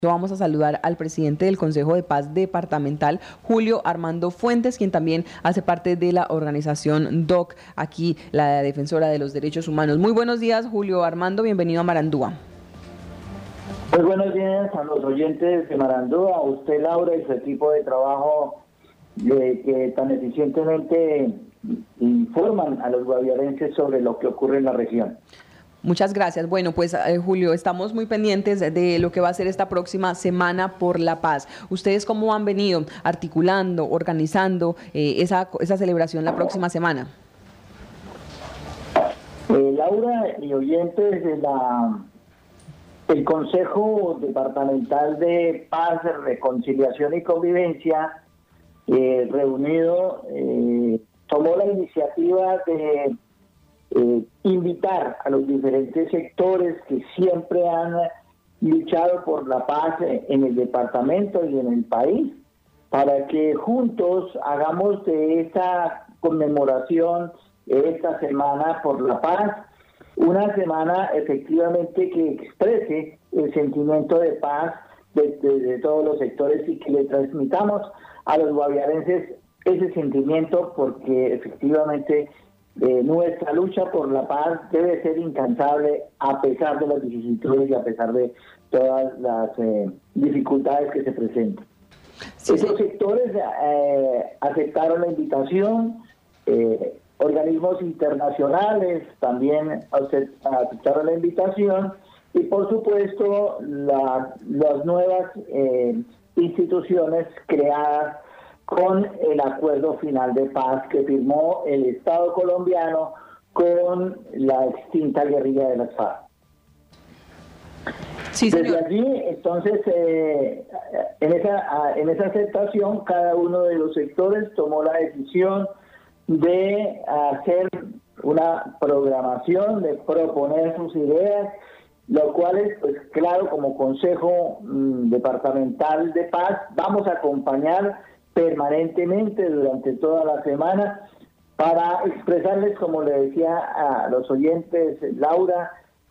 Vamos a saludar al presidente del Consejo de Paz Departamental, Julio Armando Fuentes, quien también hace parte de la organización DOC, aquí la defensora de los derechos humanos. Muy buenos días, Julio Armando, bienvenido a Marandúa. Muy buenos días a los oyentes de Marandúa, a usted, Laura, y su equipo de trabajo que tan eficientemente informan a los guaviarenses sobre lo que ocurre en la región. Muchas gracias. Bueno, pues Julio, estamos muy pendientes de lo que va a ser esta próxima Semana por la Paz. ¿Ustedes cómo han venido articulando, organizando esa celebración la próxima semana? Laura y oyentes el Consejo Departamental de Paz, Reconciliación y Convivencia, reunido, tomó la iniciativa de invitar a los diferentes sectores que siempre han luchado por la paz en el departamento y en el país, para que juntos hagamos de esta conmemoración, esta Semana por la Paz, una semana efectivamente que exprese el sentimiento de paz de todos los sectores y que le transmitamos a los guaviarenses ese sentimiento, porque efectivamente nuestra lucha por la paz debe ser incansable a pesar de las vicisitudes y a pesar de todas las dificultades que se presentan. Sí, esos sectores aceptaron la invitación, organismos internacionales también aceptaron la invitación y por supuesto las nuevas instituciones creadas con el acuerdo final de paz que firmó el Estado colombiano con la extinta guerrilla de las FARC. Sí, desde allí, entonces, en esa aceptación, cada uno de los sectores tomó la decisión de hacer una programación, de proponer sus ideas, lo cual es, pues claro, como Consejo Departamental de Paz, vamos a acompañar permanentemente durante toda la semana para expresarles, como le decía a los oyentes, Laura,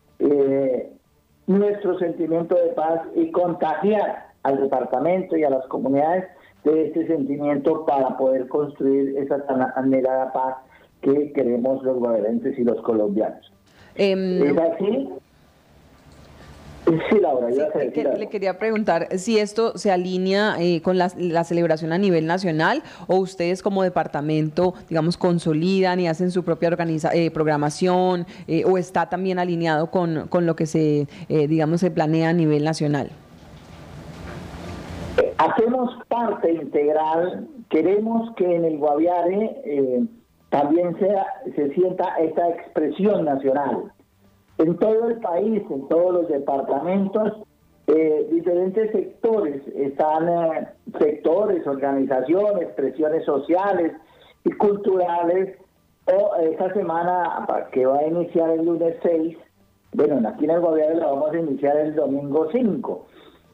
nuestro sentimiento de paz y contagiar al departamento y a las comunidades de este sentimiento para poder construir esa tan anhelada paz que queremos los guaviarenses y los colombianos. ¿Es así? Sí, Laura, le quería preguntar si esto se alinea con la celebración a nivel nacional, o ustedes como departamento, digamos, consolidan y hacen su propia programación, o está también alineado con lo que se planea a nivel nacional. Hacemos parte integral, queremos que en el Guaviare también se sienta esta expresión nacional. En todo el país, en todos los departamentos, diferentes sectores, están sectores, organizaciones, expresiones sociales y culturales. Esta semana, que va a iniciar el lunes 6, bueno, aquí en el Guaviare la vamos a iniciar el domingo 5.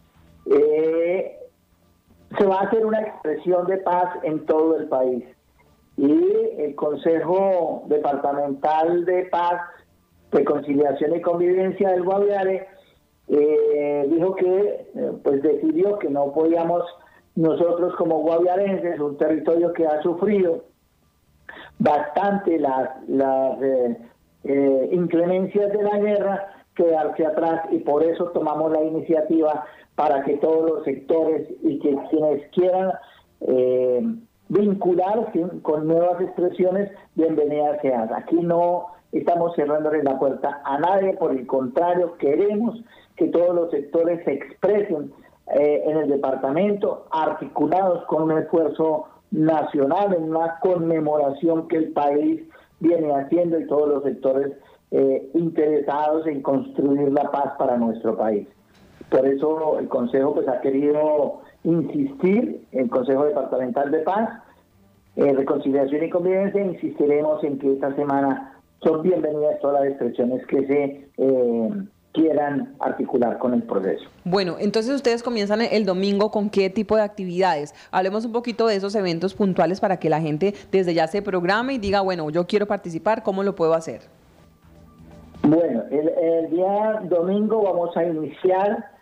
Se va a hacer una expresión de paz en todo el país. Y el Consejo Departamental de Paz, Reconciliación y Convivencia del Guaviare dijo que pues decidió que no podíamos nosotros como guaviarenses, un territorio que ha sufrido bastante las inclemencias de la guerra, quedarse atrás, y por eso tomamos la iniciativa para que todos los sectores y que quienes quieran vincularse con nuevas expresiones, bienvenidas sean. Aquí no estamos cerrándole la puerta a nadie, por el contrario, queremos que todos los sectores se expresen en el departamento, articulados con un esfuerzo nacional, en una conmemoración que el país viene haciendo, y todos los sectores interesados en construir la paz para nuestro país. Por eso el Consejo pues ha querido insistir, el Consejo Departamental de Paz, Reconciliación y Convivencia, insistiremos en que esta semana son bienvenidas todas las expresiones que se quieran articular con el proceso. Bueno, entonces ustedes comienzan el domingo, ¿con qué tipo de actividades? Hablemos un poquito de esos eventos puntuales para que la gente desde ya se programe y diga, bueno, yo quiero participar, ¿cómo lo puedo hacer? Bueno, el día domingo vamos a iniciar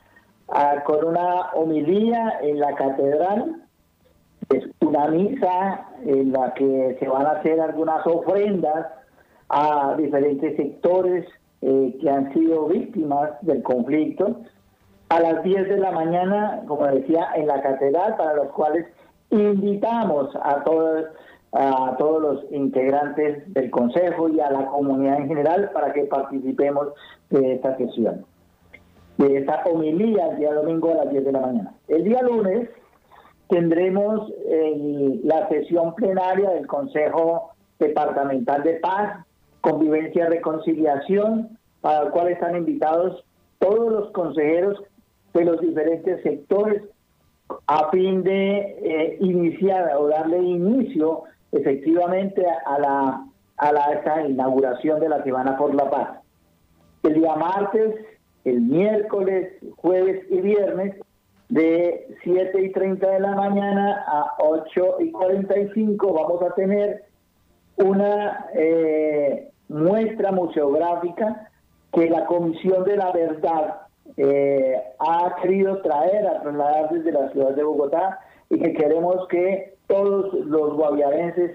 con una homilía en la catedral. Es una misa en la que se van a hacer algunas ofrendas a diferentes sectores que han sido víctimas del conflicto. A las 10 de la mañana, como decía, en la catedral, para los cuales invitamos a todos los integrantes del Consejo y a la comunidad en general para que participemos de esta sesión, de esta homilía el día domingo a las 10 de la mañana. El día lunes tendremos la sesión plenaria del Consejo Departamental de Paz, Convivencia y Reconciliación, para el cual están invitados todos los consejeros de los diferentes sectores a fin de iniciar o darle inicio efectivamente a esta inauguración de la Semana por la Paz. El día martes, el miércoles, jueves y viernes, de 7:30 de la mañana a 8:45 vamos a tener una muestra museográfica que la Comisión de la Verdad ha querido trasladar desde la ciudad de Bogotá, y que queremos que todos los guaviarenses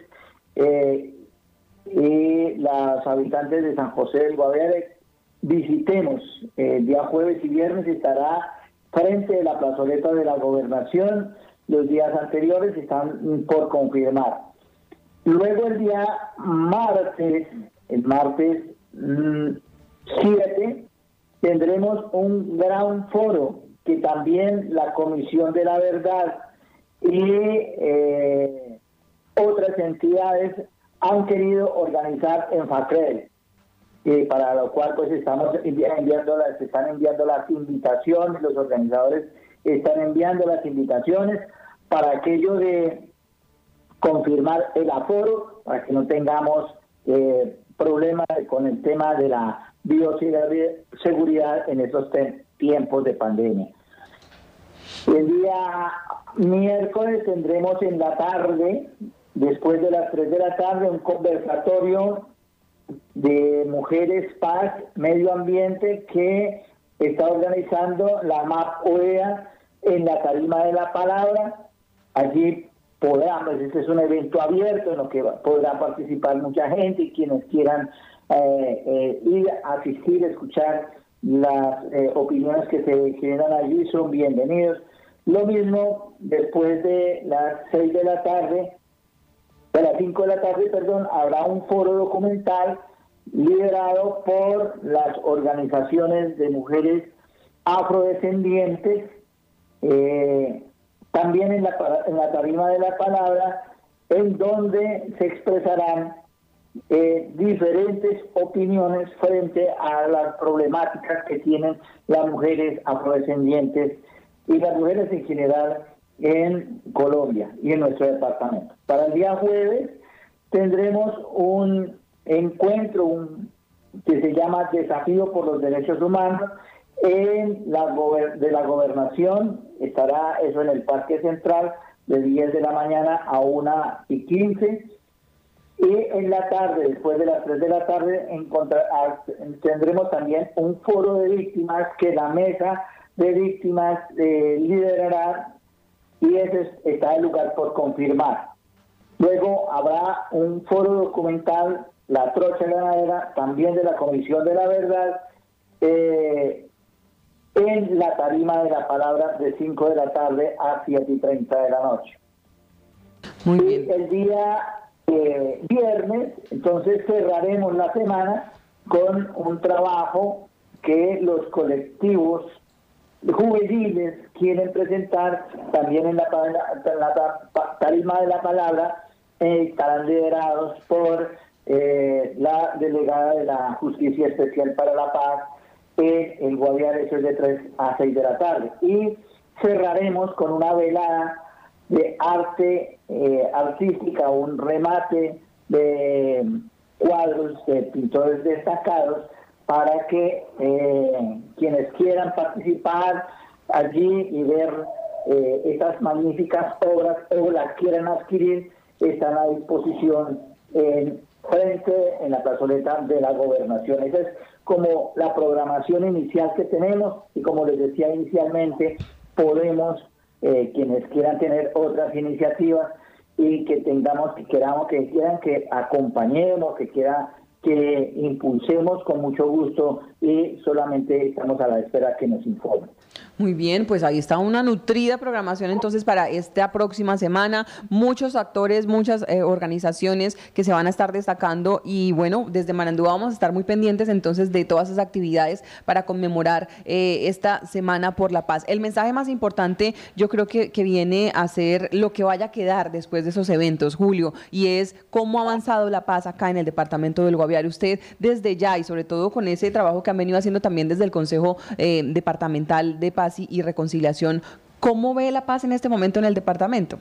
y los habitantes de San José del Guaviare visitemos. El día jueves y viernes estará frente de la plazoleta de la Gobernación. Los días anteriores están por confirmar. Luego el día martes, el martes 7, tendremos un gran foro que también la Comisión de la Verdad y otras entidades han querido organizar en FACRED, para lo cual pues están enviando las invitaciones, los organizadores están enviando las invitaciones para aquello de confirmar el aforo, para que no tengamos problemas con el tema de la bioseguridad en estos tiempos de pandemia. El día miércoles tendremos en la tarde, después de las 3 de la tarde, un conversatorio de Mujeres, Paz, Medio Ambiente que está organizando la MAP OEA en la Tarima de la Palabra. Allí este es un evento abierto en lo que podrá participar mucha gente, y quienes quieran ir a asistir, escuchar las opiniones que se generan allí son bienvenidos. Lo mismo después de las 6 de la tarde, de las 5 de la tarde, perdón, habrá un foro documental liderado por las organizaciones de mujeres afrodescendientes, también en la Tarima de la Palabra, en donde se expresarán diferentes opiniones frente a las problemáticas que tienen las mujeres afrodescendientes y las mujeres en general en Colombia y en nuestro departamento. Para el día jueves tendremos un encuentro que se llama Desafío por los Derechos Humanos de la Gobernación. Estará eso en el Parque Central de 10 de la mañana a 1:15. Y en la tarde, después de las 3 de la tarde, tendremos también un foro de víctimas que la mesa de víctimas liderará, y ese está el lugar por confirmar. Luego habrá un foro documental, La Trocha Ganadera, también de la Comisión de la Verdad, en la Tarima de la Palabra de 5 de la tarde a 7:30 de la noche. Muy bien. Y el día viernes, entonces cerraremos la semana con un trabajo que los colectivos juveniles quieren presentar también en la Tarima de la Palabra. Estarán liderados por la delegada de la Justicia Especial para la Paz en el Guaviare, eso es de 3 a 6 de la tarde. Y cerraremos con una velada de arte artística, un remate de cuadros de pintores destacados, para que quienes quieran participar allí y ver estas magníficas obras o las quieran adquirir, están a disposición frente en la plazoleta de la Gobernación. Esa es como la programación inicial que tenemos, y como les decía inicialmente, podemos, quienes quieran tener otras iniciativas y que tengamos, que queramos, que quieran que acompañemos, que quieran que impulsemos, con mucho gusto, y solamente estamos a la espera que nos informen. Muy bien, pues ahí está una nutrida programación entonces para esta próxima semana. Muchos actores, muchas organizaciones que se van a estar destacando, y bueno, desde Marandúa vamos a estar muy pendientes entonces de todas esas actividades para conmemorar esta Semana por la Paz. El mensaje más importante yo creo que viene a ser lo que vaya a quedar después de esos eventos, Julio, y es cómo ha avanzado la paz acá en el departamento del Guaviare. Usted desde ya, y sobre todo con ese trabajo que han venido haciendo también desde el Consejo Departamental de Paz y Reconciliación, ¿cómo ve la paz en este momento en el departamento?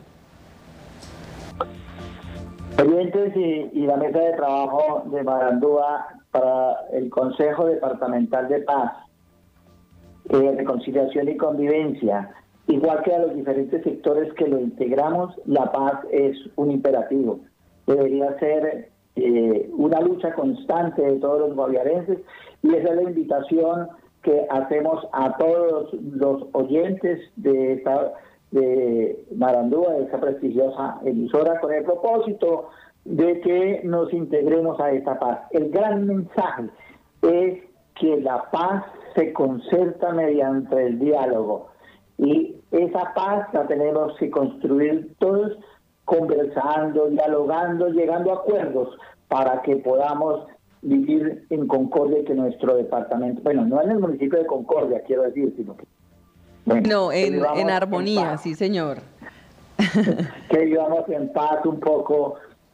Oyentes y la mesa de trabajo de Marandúa para el Consejo Departamental de Paz, Reconciliación y Convivencia, igual que a los diferentes sectores que lo integramos, la paz es un imperativo. Debería ser una lucha constante de todos los guaviarenses, y esa es la invitación que hacemos a todos los oyentes de Marandúa, de esta prestigiosa emisora, con el propósito de que nos integremos a esta paz. El gran mensaje es que la paz se concerta mediante el diálogo, y esa paz la tenemos que construir todos conversando, dialogando, llegando a acuerdos para que podamos vivir en concordia, que nuestro departamento, bueno, no en el municipio de Concordia, quiero decir, sino que... Bueno, no, en armonía, sí, señor. Que vivamos en paz un poco,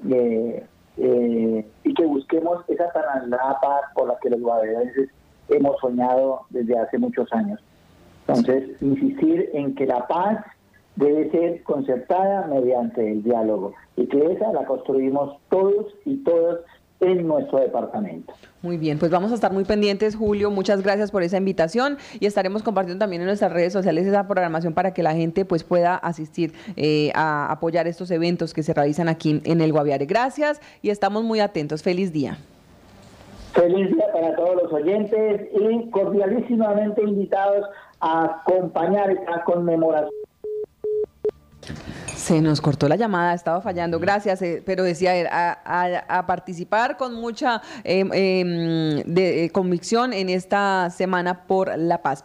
y que busquemos esa tan anhelada paz por la que los guaviarenses hemos soñado desde hace muchos años. Entonces, insistir en que la paz debe ser concertada mediante el diálogo, y que esa la construimos todos y todas en nuestro departamento. Muy bien, pues vamos a estar muy pendientes, Julio. Muchas gracias por esa invitación, y estaremos compartiendo también en nuestras redes sociales esa programación para que la gente pues pueda asistir a apoyar estos eventos que se realizan aquí en el Guaviare. Gracias, y estamos muy atentos. Feliz día. Feliz día para todos los oyentes, y cordialísimamente invitados a acompañar esta conmemoración. Se nos cortó la llamada, estaba fallando, gracias, pero decía a participar con mucha convicción en esta Semana por la Paz.